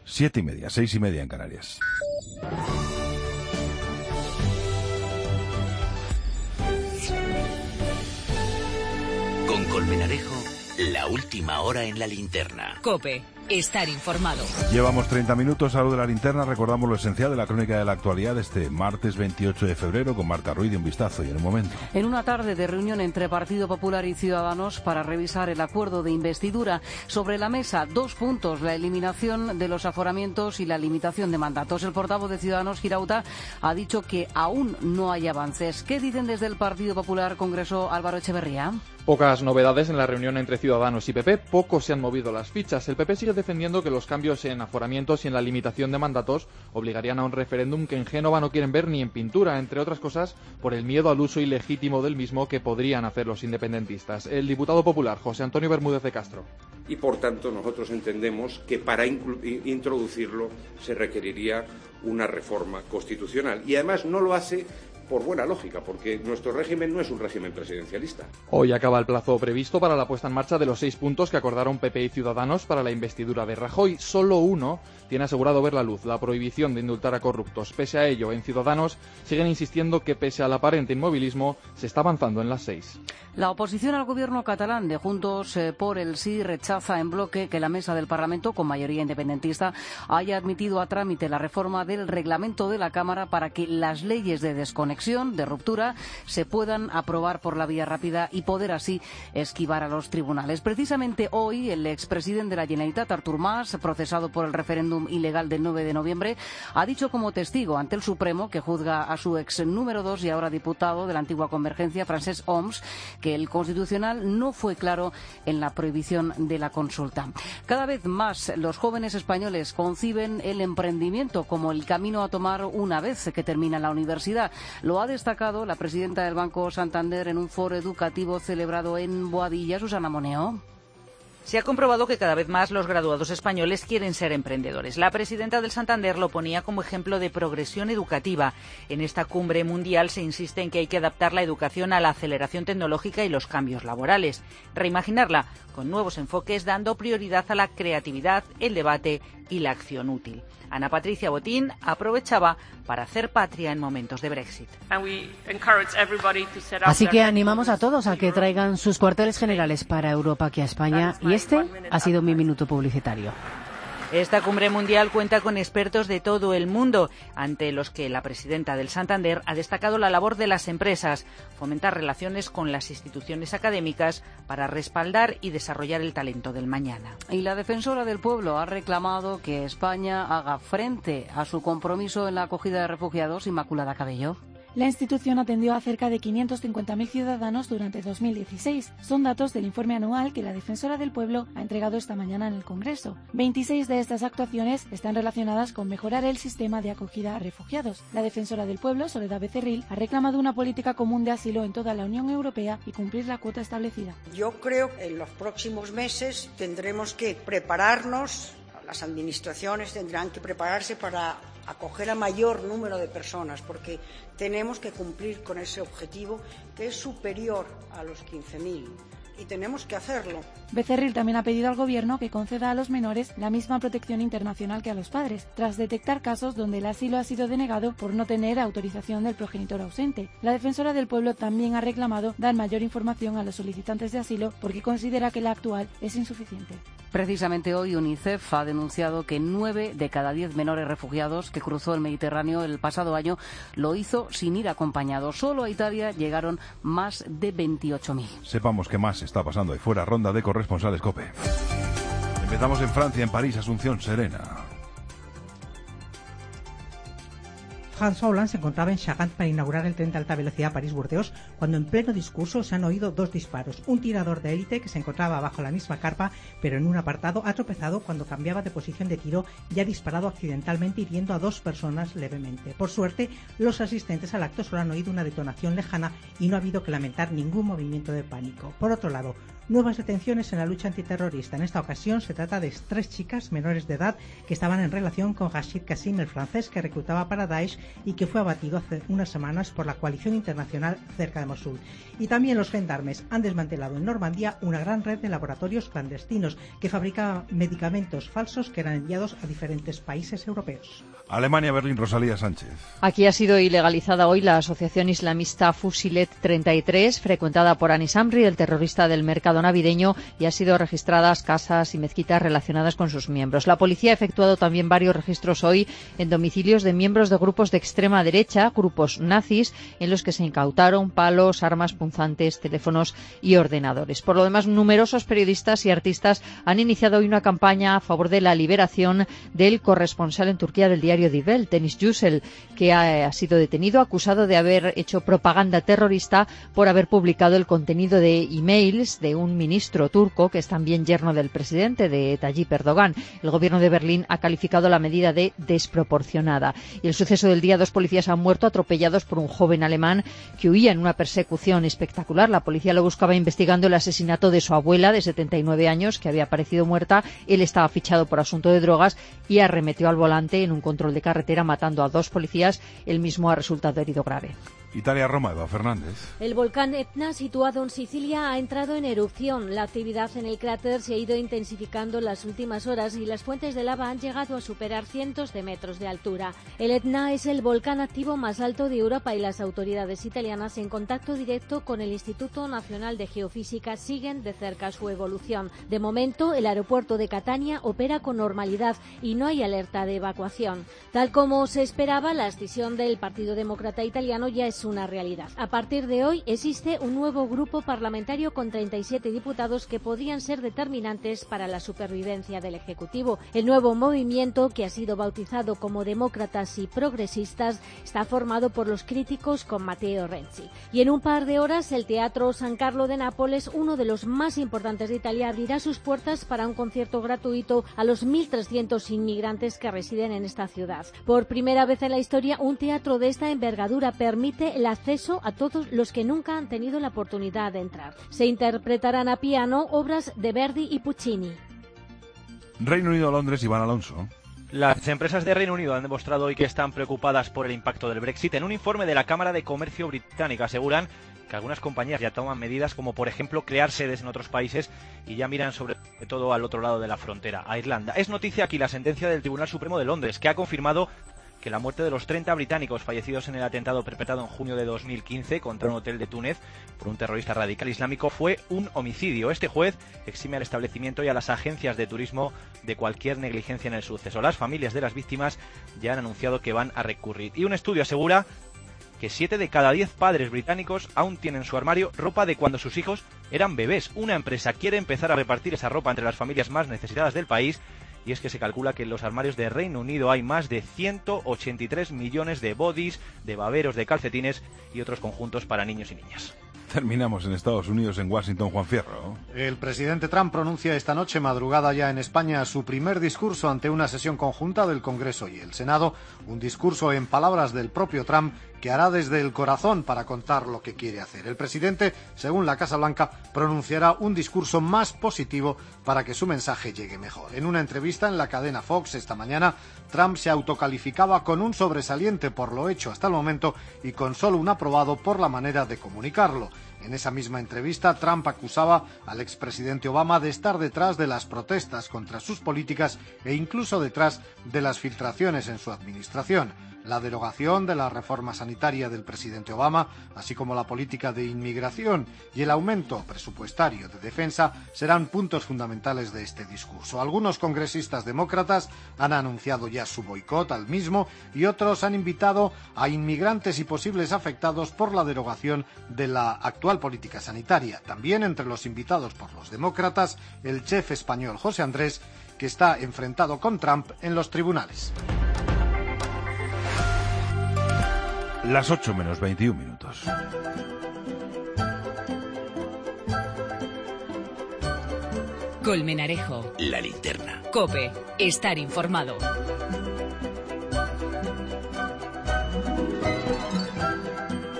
7:30, 6:30 en Canarias. Con Colmenarejo, la última hora en la linterna. COPE, estar informado. Llevamos 30 minutos a lo de la linterna. Recordamos lo esencial de la crónica de la actualidad de este martes 28 de febrero con Marta Ruiz de Un Vistazo y en un momento. En una tarde de reunión entre Partido Popular y Ciudadanos para revisar el acuerdo de investidura, sobre la mesa 2 puntos: la eliminación de los aforamientos y la limitación de mandatos. El portavoz de Ciudadanos, Girauta, ha dicho que aún no hay avances. ¿Qué dicen desde el Partido Popular, Congreso, Álvaro Echeverría? Pocas novedades en la reunión entre Ciudadanos y PP, poco se han movido las fichas. El PP sigue defendiendo que los cambios en aforamientos y en la limitación de mandatos obligarían a un referéndum que en Génova no quieren ver ni en pintura, entre otras cosas por el miedo al uso ilegítimo del mismo que podrían hacer los independentistas. El diputado popular, José Antonio Bermúdez de Castro. Y por tanto nosotros entendemos que para introducirlo se requeriría una reforma constitucional. Y además no lo hace por buena lógica, porque nuestro régimen no es un régimen presidencialista. Hoy acaba el plazo previsto para la puesta en marcha de los 6 puntos que acordaron PP y Ciudadanos para la investidura de Rajoy. Solo uno tiene asegurado ver la luz: la prohibición de indultar a corruptos. Pese a ello, en Ciudadanos siguen insistiendo que pese al aparente inmovilismo se está avanzando en las 6. La oposición al gobierno catalán de Juntos por el Sí rechaza en bloque que la mesa del Parlamento, con mayoría independentista, haya admitido a trámite la reforma del reglamento de la Cámara para que las leyes de desconexión, de ruptura, se puedan aprobar por la vía rápida y poder así esquivar a los tribunales. Precisamente hoy, el expresidente de la Generalitat, Artur Mas, procesado por el referéndum ilegal del 9 de noviembre, ha dicho como testigo ante el Supremo, que juzga a su ex número 2 y ahora diputado de la antigua Convergencia, Francesc Homs, que el Constitucional no fue claro en la prohibición de la consulta. Cada vez más los jóvenes españoles conciben el emprendimiento como el camino a tomar una vez que termina la universidad. Lo ha destacado la presidenta del Banco Santander en un foro educativo celebrado en Boadilla, Susana Moneo. Se ha comprobado que cada vez más los graduados españoles quieren ser emprendedores. La presidenta del Santander lo ponía como ejemplo de progresión educativa. En esta cumbre mundial se insiste en que hay que adaptar la educación a la aceleración tecnológica y los cambios laborales. Reimaginarla con nuevos enfoques, dando prioridad a la creatividad, el debate y la acción útil. Ana Patricia Botín aprovechaba para hacer patria en momentos de Brexit. Así que animamos a todos a que traigan sus cuarteles generales para Europa aquí a España, y este ha sido mi minuto publicitario. Esta cumbre mundial cuenta con expertos de todo el mundo, ante los que la presidenta del Santander ha destacado la labor de las empresas, fomentar relaciones con las instituciones académicas para respaldar y desarrollar el talento del mañana. Y la defensora del pueblo ha reclamado que España haga frente a su compromiso en la acogida de refugiados. Inmaculada Cabello. La institución atendió a cerca de 550.000 ciudadanos durante 2016. Son datos del informe anual que la Defensora del Pueblo ha entregado esta mañana en el Congreso. 26 de estas actuaciones están relacionadas con mejorar el sistema de acogida a refugiados. La Defensora del Pueblo, Soledad Becerril, ha reclamado una política común de asilo en toda la Unión Europea y cumplir la cuota establecida. Yo creo que en los próximos meses tendremos que prepararnos, las administraciones tendrán que prepararse para acoger a mayor número de personas, porque tenemos que cumplir con ese objetivo que es superior a los 15.000 y tenemos que hacerlo. Becerril también ha pedido al Gobierno que conceda a los menores la misma protección internacional que a los padres, tras detectar casos donde el asilo ha sido denegado por no tener autorización del progenitor ausente. La Defensora del Pueblo también ha reclamado dar mayor información a los solicitantes de asilo porque considera que la actual es insuficiente. Precisamente hoy UNICEF ha denunciado que 9 de cada 10 menores refugiados que cruzó el Mediterráneo el pasado año lo hizo sin ir acompañado. Solo a Italia llegaron más de 28.000. Sepamos qué más está pasando ahí fuera. Ronda de corresponsales COPE. Empezamos en Francia, en París, Asunción Serena. François Hollande se encontraba en Chagand para inaugurar el tren de alta velocidad París-Burdeos cuando en pleno discurso se han oído 2 disparos. Un tirador de élite que se encontraba bajo la misma carpa pero en un apartado ha tropezado cuando cambiaba de posición de tiro y ha disparado accidentalmente hiriendo a 2 personas levemente. Por suerte, los asistentes al acto solo han oído una detonación lejana y no ha habido que lamentar ningún movimiento de pánico. Por otro lado, Nuevas detenciones en la lucha antiterrorista. En esta ocasión se trata de 3 chicas menores de edad que estaban en relación con Rashid Kassim, el francés que reclutaba para Daesh y que fue abatido hace unas semanas por la coalición internacional cerca de Mosul. Y también los gendarmes han desmantelado en Normandía una gran red de laboratorios clandestinos que fabricaban medicamentos falsos que eran enviados a diferentes países europeos. Alemania, Berlín, Rosalía Sánchez. Aquí ha sido ilegalizada hoy la asociación islamista Fusilet 33, frecuentada por Anis Amri, el terrorista del mercado navideño, y ha sido registradas casas y mezquitas relacionadas con sus miembros. La policía ha efectuado también varios registros hoy en domicilios de miembros de grupos de extrema derecha, grupos nazis, en los que se incautaron palos, armas punzantes, teléfonos y ordenadores. Por lo demás, numerosos periodistas y artistas han iniciado hoy una campaña a favor de la liberación del corresponsal en Turquía del diario Die Welt, Deniz Yücel, que ha sido detenido acusado de haber hecho propaganda terrorista por haber publicado el contenido de emails de un ministro turco que es también yerno del presidente, de Tayyip Erdogan. El gobierno de Berlín ha calificado la medida de desproporcionada. Y el suceso del día, 2 policías han muerto atropellados por un joven alemán que huía en una persecución espectacular. La policía lo buscaba investigando el asesinato de su abuela de 79 años, que había aparecido muerta. Él estaba fichado por asunto de drogas y arremetió al volante en un control de carretera, matando a 2 policías. Él mismo ha resultado herido grave. Italia, Roma, Eva Fernández. El volcán Etna, situado en Sicilia, ha entrado en erupción. La actividad en el cráter se ha ido intensificando en las últimas horas y las fuentes de lava han llegado a superar cientos de metros de altura. El Etna es el volcán activo más alto de Europa y las autoridades italianas, en contacto directo con el Instituto Nacional de Geofísica, siguen de cerca su evolución. De momento, el aeropuerto de Catania opera con normalidad y no hay alerta de evacuación. Tal como se esperaba, la escisión del Partido Demócrata Italiano ya es una realidad. A partir de hoy existe un nuevo grupo parlamentario con 37 diputados que podrían ser determinantes para la supervivencia del Ejecutivo. El nuevo movimiento, que ha sido bautizado como Demócratas y Progresistas, está formado por los críticos con Matteo Renzi. Y en un par de horas, el Teatro San Carlo de Nápoles, uno de los más importantes de Italia, abrirá sus puertas para un concierto gratuito a los 1.300 inmigrantes que residen en esta ciudad. Por primera vez en la historia, un teatro de esta envergadura permite el acceso a todos los que nunca han tenido la oportunidad de entrar. Se interpretarán a piano obras de Verdi y Puccini. Reino Unido, Londres, Iván Alonso. Las empresas de Reino Unido han demostrado hoy que están preocupadas por el impacto del Brexit. En un informe de la Cámara de Comercio británica aseguran que algunas compañías ya toman medidas como, por ejemplo, crear sedes en otros países y ya miran sobre todo al otro lado de la frontera, a Irlanda. Es noticia aquí la sentencia del Tribunal Supremo de Londres, que ha confirmado que la muerte de los 30 británicos fallecidos en el atentado perpetrado en junio de 2015 contra un hotel de Túnez por un terrorista radical islámico fue un homicidio. Este juez exime al establecimiento y a las agencias de turismo de cualquier negligencia en el suceso. Las familias de las víctimas ya han anunciado que van a recurrir. Y un estudio asegura que 7 de cada 10 padres británicos aún tienen en su armario ropa de cuando sus hijos eran bebés. Una empresa quiere empezar a repartir esa ropa entre las familias más necesitadas del país. Y es que se calcula que en los armarios de Reino Unido hay más de 183 millones de bodys, de baberos, de calcetines y otros conjuntos para niños y niñas. Terminamos en Estados Unidos, en Washington, Juan Fierro. El presidente Trump pronuncia esta noche, madrugada ya en España, su primer discurso ante una sesión conjunta del Congreso y el Senado, un discurso en palabras del propio Trump que hará desde el corazón para contar lo que quiere hacer. El presidente, según la Casa Blanca, pronunciará un discurso más positivo para que su mensaje llegue mejor. En una entrevista en la cadena Fox esta mañana, Trump se autocalificaba con un sobresaliente por lo hecho hasta el momento y con solo un aprobado por la manera de comunicarlo. En esa misma entrevista, Trump acusaba al expresidente Obama de estar detrás de las protestas contra sus políticas e incluso detrás de las filtraciones en su administración. La derogación de la reforma sanitaria del presidente Obama, así como la política de inmigración y el aumento presupuestario de defensa serán puntos fundamentales de este discurso. Algunos congresistas demócratas han anunciado ya su boicot al mismo y otros han invitado a inmigrantes y posibles afectados por la derogación de la actual política sanitaria. También entre los invitados por los demócratas, el chef español José Andrés, que está enfrentado con Trump en los tribunales. Las 8 menos 21 minutos. Colmenarejo. La linterna. COPE. Estar informado.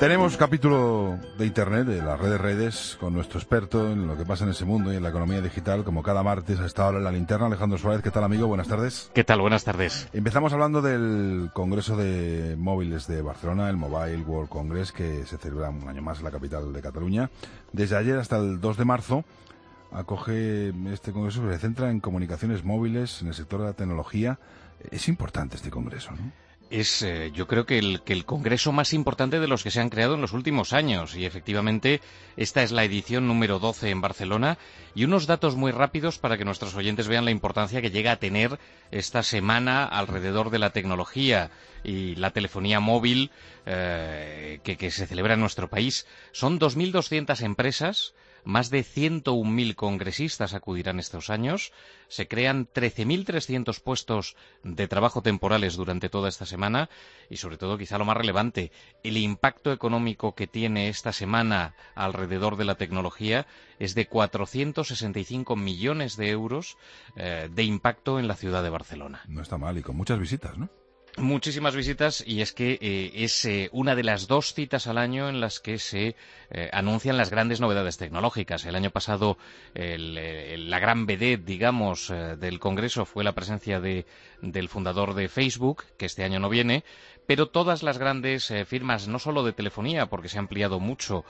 Tenemos capítulo de Internet, de las redes, con nuestro experto en lo que pasa en ese mundo y en la economía digital, como cada martes a esta hora en la linterna, Alejandro Suárez. ¿Qué tal, amigo? Buenas tardes. ¿Qué tal? Buenas tardes. Empezamos hablando del Congreso de Móviles de Barcelona, el Mobile World Congress, que se celebra un año más en la capital de Cataluña. Desde ayer hasta el 2 de marzo acoge este congreso que se centra en comunicaciones móviles, en el sector de la tecnología. Es importante este congreso, ¿no? Es, yo creo que el congreso más importante de los que se han creado en los últimos años, y efectivamente esta es la edición número 12 en Barcelona, y unos datos muy rápidos para que nuestros oyentes vean la importancia que llega a tener esta semana alrededor de la tecnología y la telefonía móvil que se celebra en nuestro país. Son 2.200 empresas. Más de 101.000 congresistas acudirán estos años. Se crean 13.300 puestos de trabajo temporales durante toda esta semana y, sobre todo, quizá lo más relevante, el impacto económico que tiene esta semana alrededor de la tecnología es de 465 millones de euros de impacto en la ciudad de Barcelona. No está mal y con muchas visitas, ¿no? Muchísimas visitas, y es que es una de las 2 citas al año en las que se anuncian las grandes novedades tecnológicas. El año pasado la gran vedette, digamos, del Congreso fue la presencia del fundador de Facebook, que este año no viene, pero todas las grandes firmas, no solo de telefonía, porque se ha ampliado mucho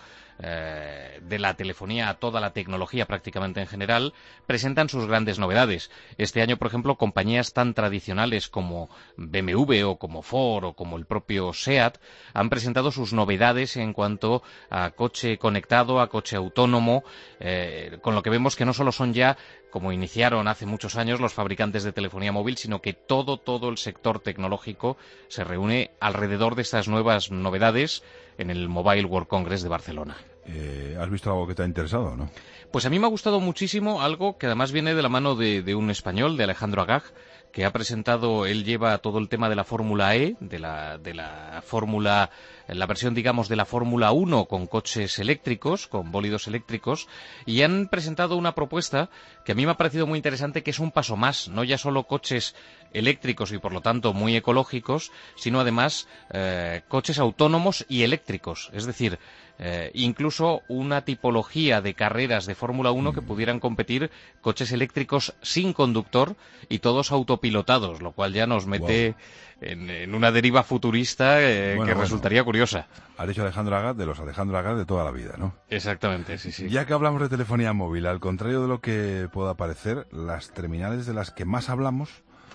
de la telefonía a toda la tecnología prácticamente en general, presentan sus grandes novedades. Este año, por ejemplo, compañías tan tradicionales como BMW o como Ford o como el propio SEAT han presentado sus novedades en cuanto a coche conectado, a coche autónomo, con lo que vemos que no solo son ya, como iniciaron hace muchos años los fabricantes de telefonía móvil, sino que todo el sector tecnológico se reúne alrededor de estas nuevas novedades en el Mobile World Congress de Barcelona. ¿Has visto algo que te ha interesado, no? Pues a mí me ha gustado muchísimo algo que además viene de la mano de un español, de Alejandro Agag, que ha presentado, él lleva todo el tema de la Fórmula E, de la Fórmula, la versión, digamos, de la Fórmula 1 con coches eléctricos, con bólidos eléctricos, y han presentado una propuesta que a mí me ha parecido muy interesante, que es un paso más, no ya solo coches eléctricos y por lo tanto muy ecológicos, sino además coches autónomos y eléctricos, es decir, incluso una tipología de carreras de Fórmula 1 que pudieran competir coches eléctricos sin conductor y todos autopilotados, lo cual ya nos mete en una deriva futurista que resultaría curiosa. Ha dicho Alejandro Agag de los Alejandro Agag de toda la vida, ¿no? Exactamente, sí. Ya que hablamos de telefonía móvil, al contrario de lo que pueda parecer, las terminales de las que más hablamos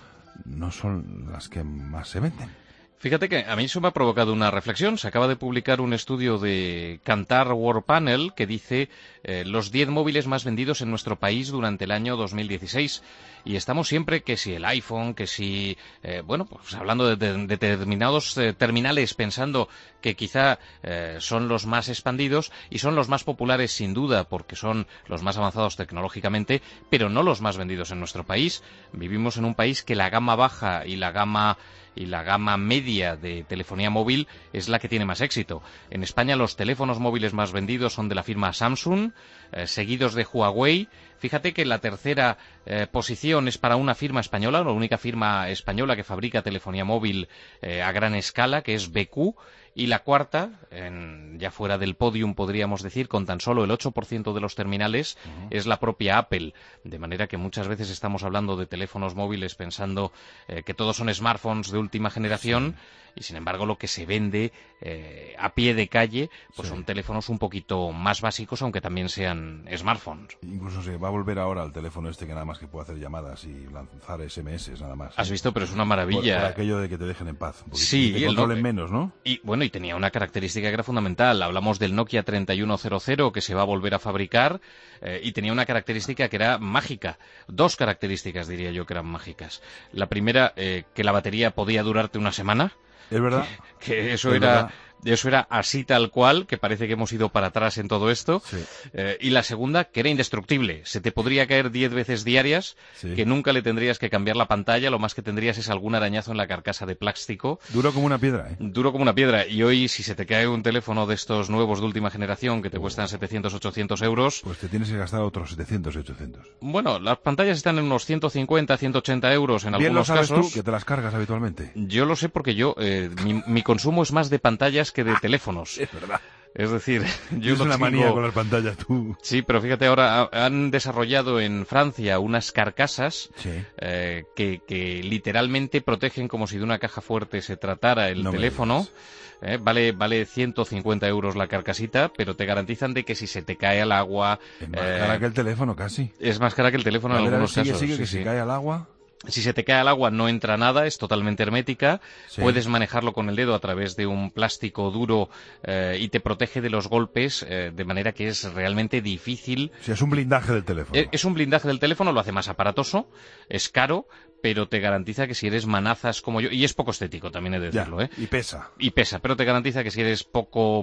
no son las que más se venden. Fíjate que a mí eso me ha provocado una reflexión. Se acaba de publicar un estudio de Kantar World Panel que dice los 10 móviles más vendidos en nuestro país durante el año 2016. Y estamos siempre que si el iPhone, que si, pues hablando de determinados terminales, pensando que quizá son los más expandidos y son los más populares sin duda porque son los más avanzados tecnológicamente, pero no los más vendidos en nuestro país. Vivimos en un país que la gama baja y la gama media de telefonía móvil es la que tiene más éxito. En España los teléfonos móviles más vendidos son de la firma Samsung, seguidos de Huawei. Fíjate que la tercera posición es para una firma española, la única firma española que fabrica telefonía móvil a gran escala, que es BQ. Y la cuarta, ya fuera del podium podríamos decir, con tan solo el 8% de los terminales, es la propia Apple. De manera que muchas veces estamos hablando de teléfonos móviles pensando que todos son smartphones de última generación. Y sin embargo lo que se vende a pie de calle pues son teléfonos un poquito más básicos, aunque también sean smartphones. Incluso se va a volver ahora al teléfono que nada más que puede hacer llamadas y lanzar SMS nada más. Has visto, pero es una maravilla. Por aquello de que te dejen en paz. Sí, y te controlen menos, ¿no? Y bueno, y tenía una característica que era fundamental. Hablamos del Nokia 3100 que se va a volver a fabricar y tenía una característica que era mágica. 2 características diría yo que eran mágicas. La primera, que la batería podía durarte una semana. Es verdad. Que eso era así tal cual, que parece que hemos ido para atrás en todo esto. Sí. Y la segunda, que era indestructible. Se te podría caer 10 veces diarias, que nunca le tendrías que cambiar la pantalla, lo más que tendrías es algún arañazo en la carcasa de plástico. Duro como una piedra, ¿eh? Duro como una piedra. Y hoy, si se te cae un teléfono de estos nuevos de última generación que te cuestan 700, 800 euros... Pues te tienes que gastar otros 700 y 800. Bueno, las pantallas están en unos 150, 180 euros en algunos casos. ¿Bien lo sabes tú, que te las cargas habitualmente? Yo lo sé porque mi consumo es más de pantallas pantallas que de teléfonos. Es verdad. Es decir, yo tienes una manía con las pantallas, tú. Sí, pero fíjate, ahora han desarrollado en Francia unas carcasas que literalmente protegen como si de una caja fuerte se tratara el teléfono. Vale 150 euros la carcasita, pero te garantizan de que si se te cae al agua... Es más cara que el teléfono, casi. Es más cara que el teléfono en algunos casos. Sigue, que si cae al agua... Si se te cae al agua no entra nada, es totalmente hermética, puedes manejarlo con el dedo a través de un plástico duro y te protege de los golpes de manera que es realmente difícil. O sea, es un blindaje del teléfono. Es un blindaje del teléfono, lo hace más aparatoso, es caro, pero te garantiza que si eres manazas como yo, y es poco estético también he de decirlo, Y pesa. Y pesa, pero te garantiza que si eres poco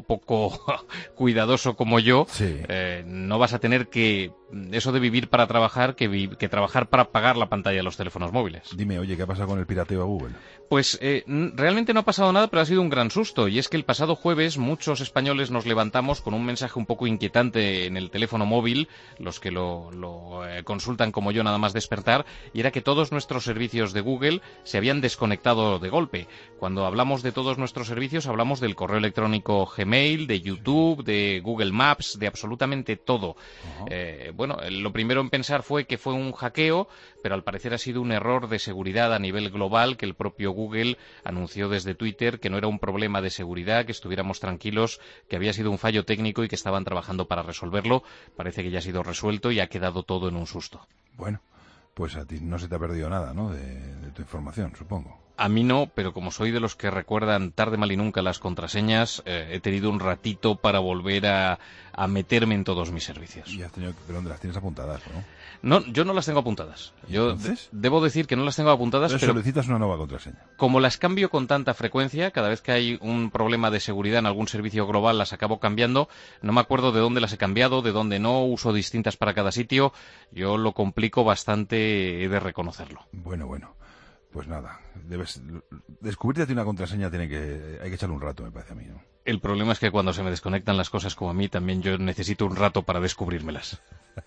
cuidadoso como yo, no vas a tener que eso de vivir para trabajar, que trabajar para pagar la pantalla de los teléfonos móviles. Dime, oye, ¿qué ha pasado con el pirateo a Google? Pues realmente no ha pasado nada, pero ha sido un gran susto, y es que el pasado jueves muchos españoles nos levantamos con un mensaje un poco inquietante en el teléfono móvil, los que lo consultan como yo nada más despertar, y era que todos nuestros servicios de Google se habían desconectado de golpe. Cuando hablamos de todos nuestros servicios hablamos del correo electrónico Gmail, de YouTube, de Google Maps, de absolutamente todo. Bueno, lo primero en pensar fue que fue un hackeo, pero al parecer ha sido un error de seguridad a nivel global que el propio Google anunció desde Twitter que no era un problema de seguridad, que estuviéramos tranquilos, que había sido un fallo técnico y que estaban trabajando para resolverlo. Parece que ya ha sido resuelto y ha quedado todo en un susto. Bueno, pues a ti no se te ha perdido nada, ¿no?, de tu información, supongo. A mí no, pero como soy de los que recuerdan tarde, mal y nunca las contraseñas, he tenido un ratito para volver a meterme en todos mis servicios. ¿Y has tenido, pero dónde las tienes apuntadas, no? No, yo no las tengo apuntadas. Yo debo decir que no las tengo apuntadas, pero solicitas una nueva contraseña. Como las cambio con tanta frecuencia, cada vez que hay un problema de seguridad en algún servicio global las acabo cambiando. No me acuerdo de dónde las he cambiado, de dónde no, uso distintas para cada sitio. Yo lo complico bastante, he de reconocerlo. Bueno. Pues nada, descubrirte a ti una contraseña hay que echarle un rato, me parece a mí, ¿no? El problema es que cuando se me desconectan las cosas como a mí, también yo necesito un rato para descubrírmelas.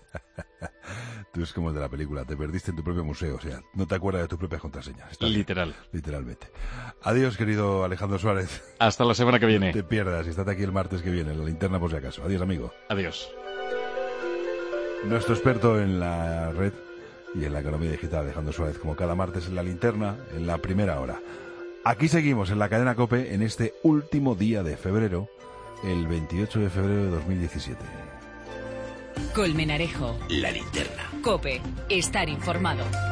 Tú es como el de la película, te perdiste en tu propio museo, o sea, no te acuerdas de tus propias contraseñas. Literalmente. Adiós, querido Alejandro Suárez. Hasta la semana que viene. No te pierdas, y estate aquí el martes que viene, en la linterna por si acaso. Adiós, amigo. Adiós. Nuestro experto en la red y en la economía digital, Alejandro Suárez, como cada martes en la linterna, en la primera hora. Aquí seguimos en la cadena COPE en este último día de febrero, el 28 de febrero de 2017. Colmenarejo. La linterna. COPE. Estar informado.